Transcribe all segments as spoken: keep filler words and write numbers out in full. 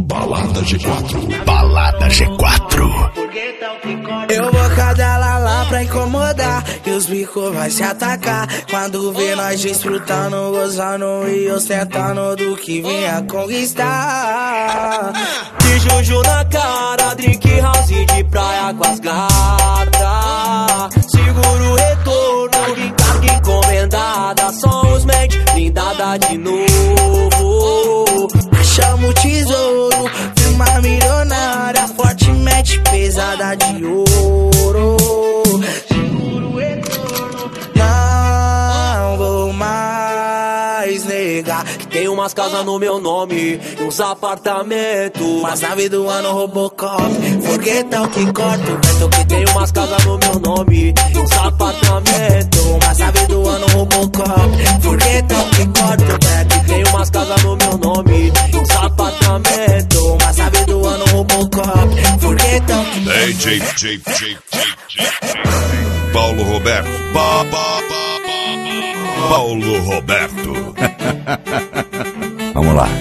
Balada G quatro. Balada G quatro. Eu vou cadelar lá pra incomodar e os bicos vai se atacar quando vê nós desfrutando, gozando e ostentando do que vinha conquistar. De Juju na cara, drink house de praia com as gatas. Seguro o retorno, carga encomendada. Só os mente, blindada de novo. Achamos o tesouro, firma milionária, fortemente pesada de ouro. Seguro o retorno, não vou mais negar que tem umas casas no meu nome e uns apartamentos, mas nave do ano Robocop, foguetão que corta o vento. Que tem umas casas no meu nome e uns apartamentos, mas nave do ano Robocop, foguetão que corta o vento. Tem umas casas no meu nome e uns apartamentos, mas nave do ano Robocop, foguetão que Ei, J, J, J, J, Paulo Roberto, ba, ba, ba, ba, Paulo Roberto. Vamos lá.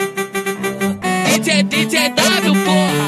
D J, D J W, porra.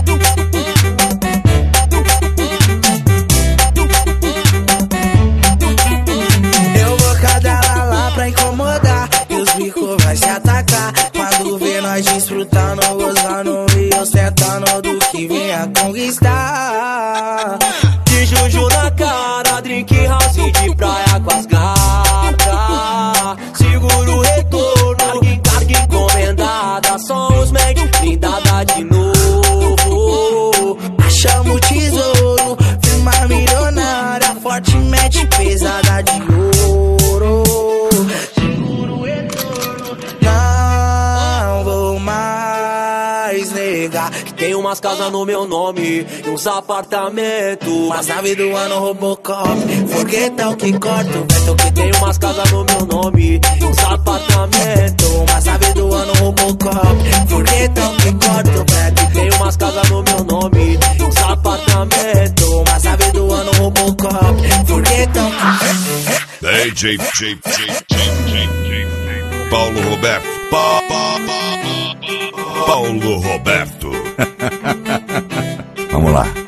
Eu vou cadelar lá pra incomodar e os bicos vai se atacar quando vê nós desfrutando, gozando e ostentando do que vinha conquistar. De Juju na cara, drink house de praia com as gatas. Seguro o retorno, carga encomendada. Só os mente, blindada de novo. Achamos o tesouro, firma milionária, fortemente pesada de ouro. Seguro o retorno, não vou mais negar que tem umas casas no meu nome e uns apartamentos, mas nave do ano Robocop, foguetão que corta o vento. Que tem umas casas no meu nome e uns apartamentos, mas nave do ano Robocop, foguetão que corta o vento. Tem umas casas no meu nome e uns apartamentos, mas nave do ano Robocop, foguetão que... Ei, J, J, J, J, J, Paulo Roberto, ba, ba, ba, ba, Paulo Roberto. Vamos lá.